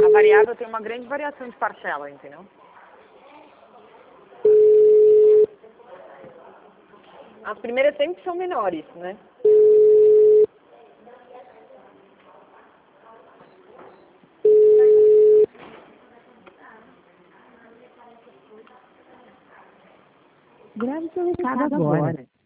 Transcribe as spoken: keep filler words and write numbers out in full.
A variável tem uma grande variação de parcela, entendeu? As primeiras sempre são menores, né? Grave seu recado agora.